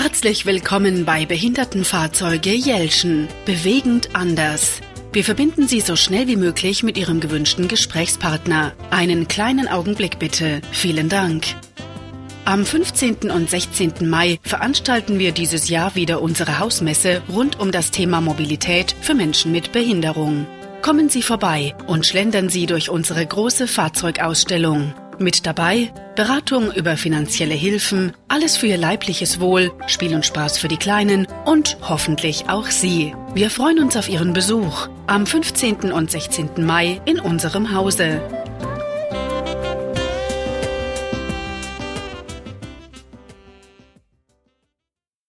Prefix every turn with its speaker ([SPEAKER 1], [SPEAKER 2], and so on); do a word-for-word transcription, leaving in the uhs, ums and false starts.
[SPEAKER 1] Herzlich willkommen bei Behindertenfahrzeuge Jelschen. Bewegend anders. Wir verbinden Sie so schnell wie möglich mit Ihrem gewünschten Gesprächspartner. Einen kleinen Augenblick bitte. Vielen Dank. Am fünfzehnten und sechzehnten Mai veranstalten wir dieses Jahr wieder unsere Hausmesse rund um das Thema Mobilität für Menschen mit Behinderung. Kommen Sie vorbei und schlendern Sie durch unsere große Fahrzeugausstellung. Mit dabei Beratung über finanzielle Hilfen, alles für Ihr leibliches Wohl, Spiel und Spaß für die Kleinen und hoffentlich auch Sie. Wir freuen uns auf Ihren Besuch am fünfzehnten und sechzehnten Mai in unserem Hause.